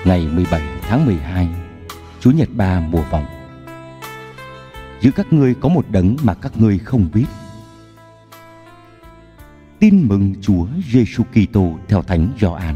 ngày 17 tháng 12, Chủ nhật ba mùa vọng. Giữa các ngươi có một đấng mà các ngươi không biết. Tin mừng Chúa Giêsu Kitô theo Thánh Gioan.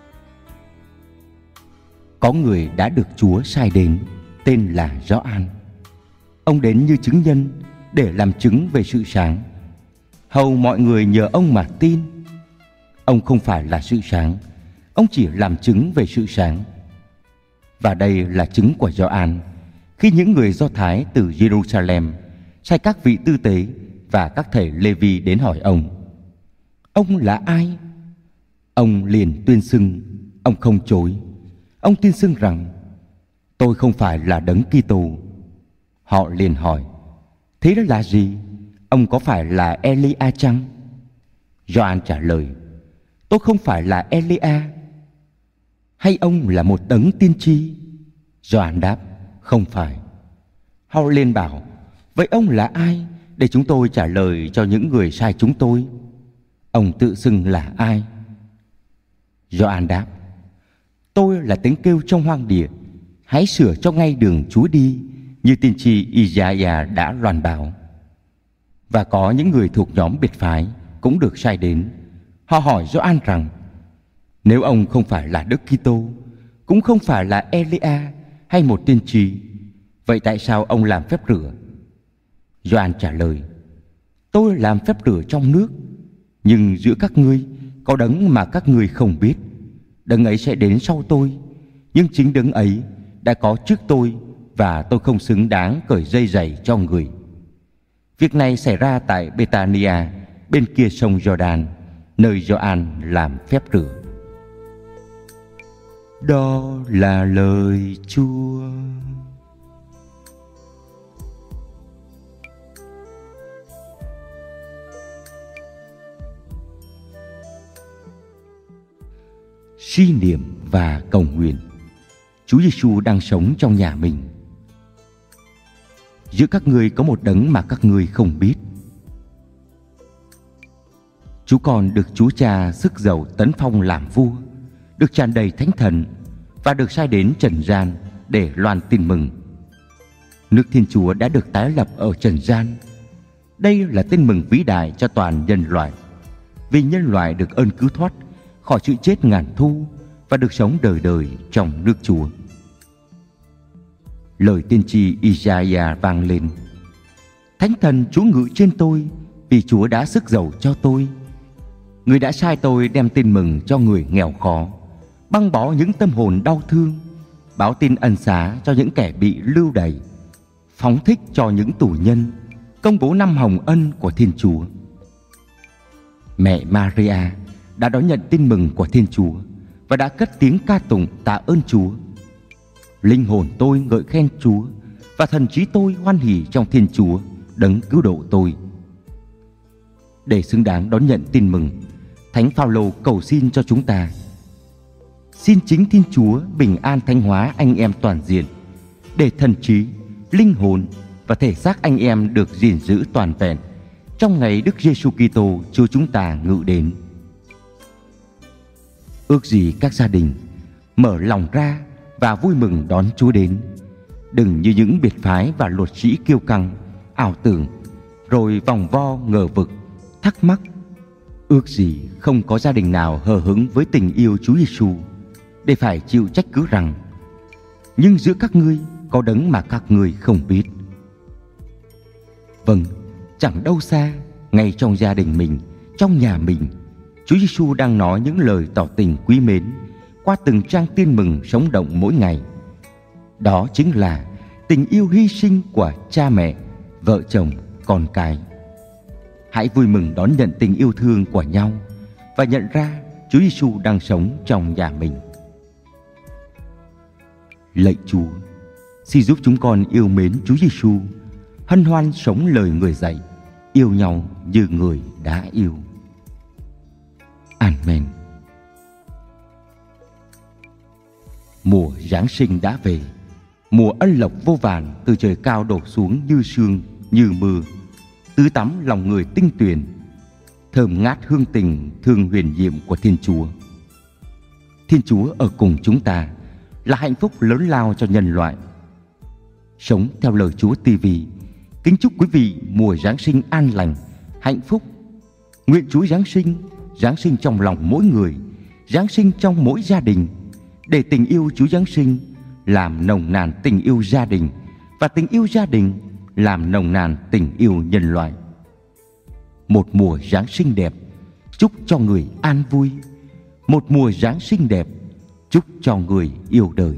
Có người đã được Chúa sai đến, tên là Gioan. Ông đến như chứng nhân để làm chứng về sự sáng, hầu mọi người nhờ ông mà tin. Ông không phải là sự sáng, ông chỉ làm chứng về sự sáng. Và đây là chứng của Gioan khi những người Do Thái từ Jerusalem sai các vị tư tế và các thầy Lê-vi đến hỏi ông là ai? Ông liền tuyên xưng, ông không chối. Ông tuyên xưng rằng, tôi không phải là Đấng Kitô. Họ liền hỏi, thế đó là gì? Ông có phải là Elia chăng? Gioan trả lời, tôi không phải là Elia. Hay ông là một đấng tiên tri? Gioan đáp, không phải. Họ liền bảo, vậy ông là ai để chúng tôi trả lời cho những người sai chúng tôi? Ông tự xưng là ai? Gioan đáp, tôi là tiếng kêu trong hoang địa, hãy sửa cho ngay đường Chúa đi, như tiên tri Isaiah đã loan báo. Và có những người thuộc nhóm biệt phái cũng được sai đến. Họ hỏi Gioan rằng, nếu ông không phải là Đức Kitô, cũng không phải là Elia hay một tiên tri, vậy tại sao ông làm phép rửa? Gioan trả lời, tôi làm phép rửa trong nước, nhưng giữa các ngươi có đấng mà các ngươi không biết. Đấng ấy sẽ đến sau tôi, nhưng chính đấng ấy đã có trước tôi, và tôi không xứng đáng cởi dây giày cho người. Việc này xảy ra tại Bethania, bên kia sông Giođan, nơi Gioan làm phép rửa. Đó là lời Chúa. Suy niệm và cầu nguyện. Chúa Giêsu đang sống trong nhà mình. Giữa các ngươi có một đấng mà các ngươi không biết. Chú con được Chúa Cha sức dầu tấn phong làm vua, được tràn đầy Thánh Thần và được sai đến trần gian để loan tin mừng. Nước Thiên Chúa đã được tái lập ở trần gian. Đây là tin mừng vĩ đại cho toàn nhân loại, vì nhân loại được ơn cứu thoát khỏi sự chết ngàn thu và được sống đời đời trong nước Chúa. Lời tiên tri Isaiah vang lên, Thánh Thần Chúa ngự trên tôi, vì Chúa đã sức dầu cho tôi. Người đã sai tôi đem tin mừng cho người nghèo khó, băng bó những tâm hồn đau thương, báo tin ân xá cho những kẻ bị lưu đày, phóng thích cho những tù nhân, công bố năm hồng ân của Thiên Chúa. Mẹ Maria đã đón nhận tin mừng của Thiên Chúa và đã cất tiếng ca tụng tạ ơn Chúa. Linh hồn tôi ngợi khen Chúa, và thần trí tôi hoan hỉ trong Thiên Chúa, đấng cứu độ tôi. Để xứng đáng đón nhận tin mừng, Thánh Phao-lô cầu xin cho chúng ta: xin chính Thiên Chúa bình an thánh hóa anh em toàn diện, để thần trí, linh hồn và thể xác anh em được gìn giữ toàn vẹn trong ngày Đức Giêsu Kitô Chúa chúng ta ngự đến. Ước gì các gia đình mở lòng ra và vui mừng đón Chúa đến, đừng như những biệt phái và luật sĩ kiêu căng, ảo tưởng, rồi vòng vo ngờ vực, thắc mắc. Ước gì không có gia đình nào hờ hững với tình yêu Chúa Giêsu, để phải chịu trách cứ rằng, nhưng giữa các ngươi có đấng mà các ngươi không biết. Vâng, chẳng đâu xa, ngay trong gia đình mình, trong nhà mình, Chúa Giêsu đang nói những lời tỏ tình quý mến qua từng trang tin mừng sống động mỗi ngày. Đó chính là tình yêu hy sinh của cha mẹ, vợ chồng, con cái. Hãy vui mừng đón nhận tình yêu thương của nhau và nhận ra Chúa Giêsu đang sống trong nhà mình. Lạy Chúa, xin giúp chúng con yêu mến Chúa Giêsu, hân hoan sống lời người dạy, yêu nhau như người đã yêu. Amen. Mùa Giáng sinh đã về, mùa ân lộc vô vàn từ trời cao đổ xuống như sương, như mưa, tưới tắm lòng người tinh tuyền, thơm ngát hương tình thương huyền nhiệm của Thiên Chúa. Thiên Chúa ở cùng chúng ta, là hạnh phúc lớn lao cho nhân loại. Sống theo lời Chúa TV, kính chúc quý vị mùa Giáng sinh an lành, hạnh phúc. Nguyện Chúa Giáng sinh trong lòng mỗi người, Giáng sinh trong mỗi gia đình, để tình yêu Chúa Giáng sinh làm nồng nàn tình yêu gia đình, và tình yêu gia đình làm nồng nàn tình yêu nhân loại. Một mùa Giáng sinh đẹp, chúc cho người an vui. Một mùa Giáng sinh đẹp, chúc cho người yêu đời.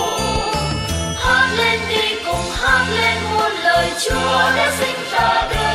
Chúa đã sinh ra đời.